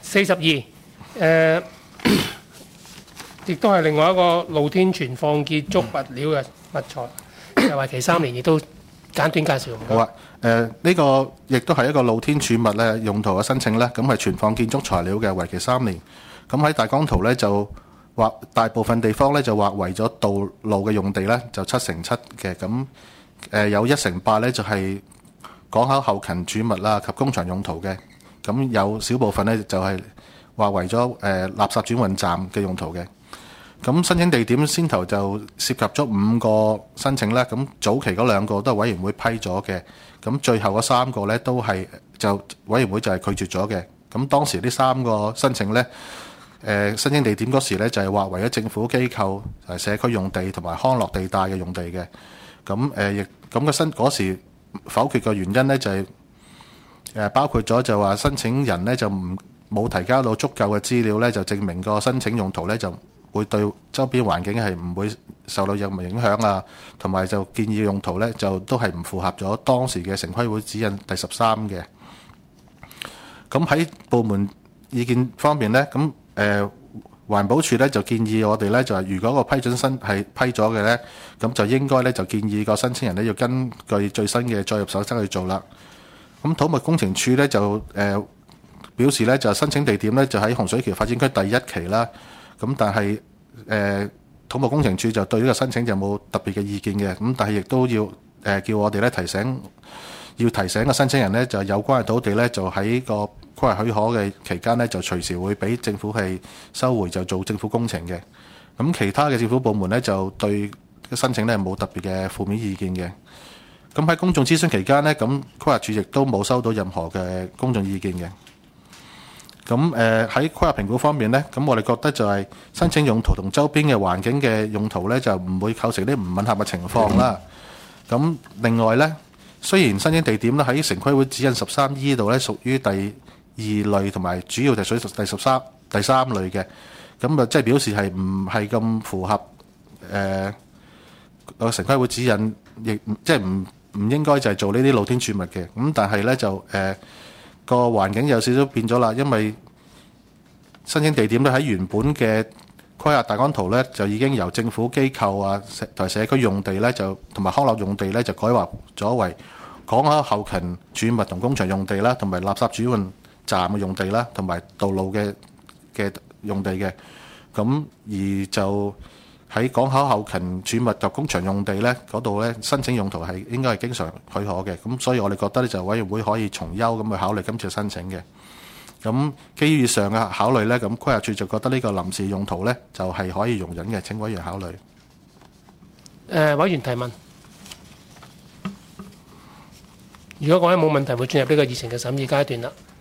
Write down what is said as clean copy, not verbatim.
42亦都係另外一個露天存放建築物料嘅物材，就為期3年，亦都簡短介紹。 好啊，呢個亦都係一個露天儲物咧用途嘅申請咧，咁係存放建築材料嘅，為期3年。咁喺大綱圖咧就劃大部分地方咧就劃為咗道路嘅用地咧，就7/7嘅。咁有1/8咧就係港口後勤儲物啦及工場用途嘅。咁有少部分咧就係劃為咗垃圾轉運站嘅用途嘅。咁申請地點先頭就涉及咗5個申請啦，咁早期嗰2個都係委員會批咗嘅，咁最後嗰3個咧都係就委員會就係拒絕咗嘅。咁當時呢3個申請咧，申請地點嗰時咧就係劃為咗政府機構、社區用地同埋康樂地帶嘅用地嘅。咁亦咁嗰時否決嘅原因咧就係包括咗就話申請人咧就冇提交到足夠嘅資料咧，就證明個申請用途咧就會對周邊環境係唔會受到任何影響啊，同埋就建議用途咧就都係唔符合咗當時嘅城規會指引第13嘅。咁喺部門意見方面咧，咁環保署咧就建議我哋咧就係如果個批准申係批咗嘅咧，咁就應該咧就建議個申請人咧要根據最新嘅載入守則去做啦。咁土木工程署咧就表示咧就申請地點咧就喺洪水橋發展區第1期啦。咁但係土木工程署就對呢個申請就冇特別嘅意見嘅。咁但係亦都要叫我哋咧提醒個申請人咧就有關嘅土地咧就喺個規劃許可嘅期間咧就隨時會俾政府係收回就做政府工程嘅。咁其他嘅政府部門咧就對申請咧冇特別嘅負面意見嘅。咁喺公眾諮詢期間咧，咁規劃署亦都冇收到任何嘅公眾意見嘅。咁喺規劃評估方面呢，咁我哋覺得就係申請用途同周邊嘅環境嘅用途呢，就唔會構成啲唔吻合嘅情況啦。咁另外呢，雖然申請地點咧喺城規會指引13E 度呢屬於第2類同埋主要就屬於第三類嘅，咁即係表示係唔係咁符合城規會指引，亦即係唔應該就係做呢啲露天儲物嘅。咁但係呢，就個環境有少少變咗啦，因為申請地點咧喺原本嘅規劃大綱圖咧，就已經由政府機構啊同埋社區用地咧，就同埋康樂用地咧，就改劃咗為港口後勤儲物同工場用地啦，同埋垃圾轉運站嘅用地啦，同埋道路嘅用地嘅。咁而就喺港口後勤儲物及工場用地咧嗰度咧，申請用途係應該係經常許可嘅。咁所以我哋覺得咧，就委員會可以從優咁去考慮今次申請嘅。咁基於以上嘅考慮咧，咁規劃署就覺得呢個臨時用途咧就係可以容忍嘅，請委員考慮。 委員提問。如果各位冇問題，會進入呢個議程嘅審議階段啦。